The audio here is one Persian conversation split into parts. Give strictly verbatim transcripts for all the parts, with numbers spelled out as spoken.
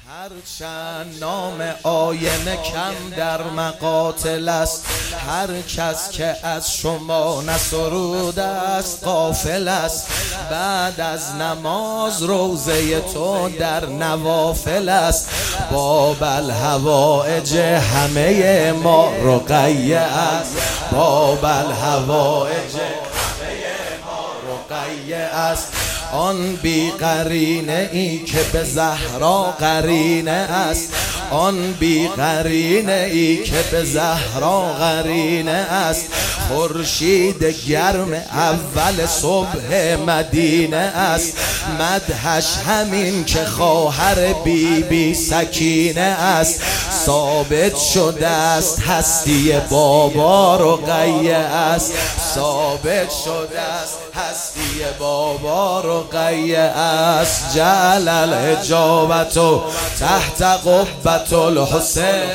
هرچند نام آینه کم در مقاتل است، هر کس که از شما نسروده است غافل است. بعد از نماز روزه تو در نوافل است. باب الحوائج همه ما رقیه است. باب الحوائج همه ما رقیه است. آن بی قرینه ای که به زهرا قرینه است. آن بی قرینه ای که به زهرا قرینه است. خورشید گرم اول صبح مدینه است. مدحش همین که خواهر بی بی سکینه است. ثابت شده است هستی بابا رقیه است. ثابت شده است هستی بابا رقیه است. جعل الحجابت تحت قبة الحسین.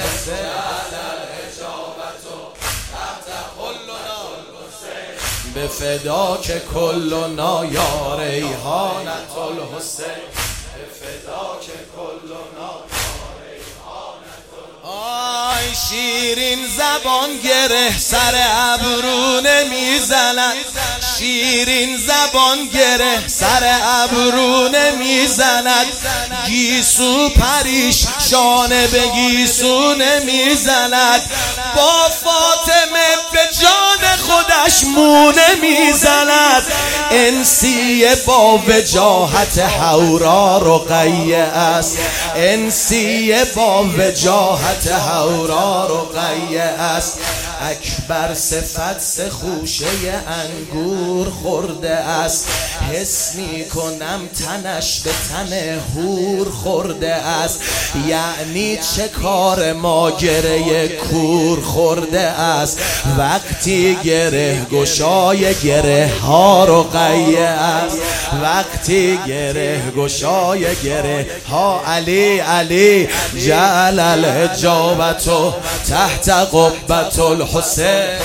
به فداک کلنا یا ریحانة الحسین. به فداک کلنا یا ریحانة الحسین. آی شیرین زبان گره سر ابرو نمیزند. شیرین زبان گره سر ابرو نمیزند. گیسو پریش شانه به گیسو نمیزند. با فاطمه به جان خودش مو نمیزند. انسیه با وجاهت حورا رقیه است. انسیه با وجاهت حورا رقیه است. اکبر صفت خوشه انگور خورده است. حس می کنم تنش به تن هور خورده است. یعنی چه کار ما گره کور خورده است. وقتی گره گشای گره ها رقیه است. وقتی گره گشای گره ها علی علی. جعل الحجابت تحت قبة الحسین.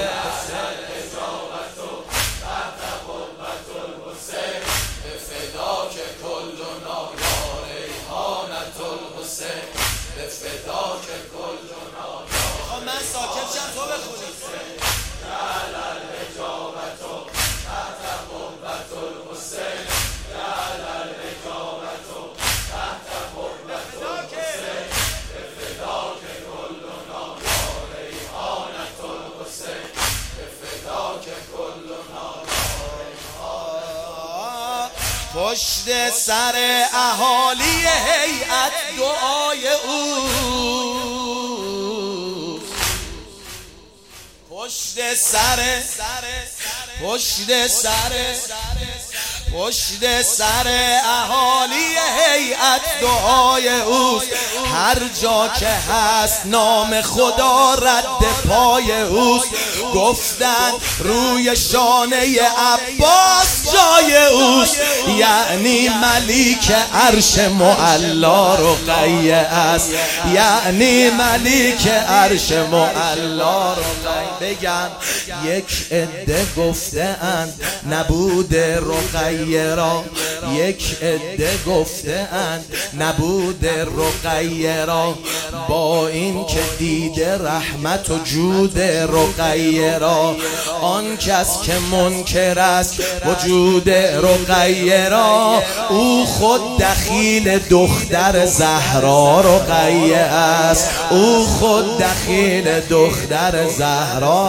پشت سر اهالی هیئت دعای او. پشت سر پشت سر پشت سر اهالی هیئت دعای اوست. هر جا که هست نام خدا رد پای اوست. گفتن روی شانه عباس جای اوست. یعنی ملیک عرش معلا رقیه است. یعنی ملیک عرش معلا رقیه. بگن یک عده گفته اند نبود رقیه را. یک عده گفته اند نبود رقیه را. با این که دیده رحمت و جود رقیه را. آن کس که منکر است وجود رقیه را. او خود دخیل دختر زهرا رقیه است. او خود دخیل دختر زهرا.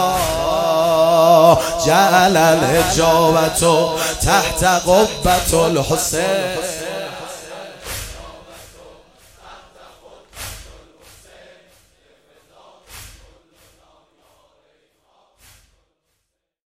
جعل الحجابت تحت قبة الحسین.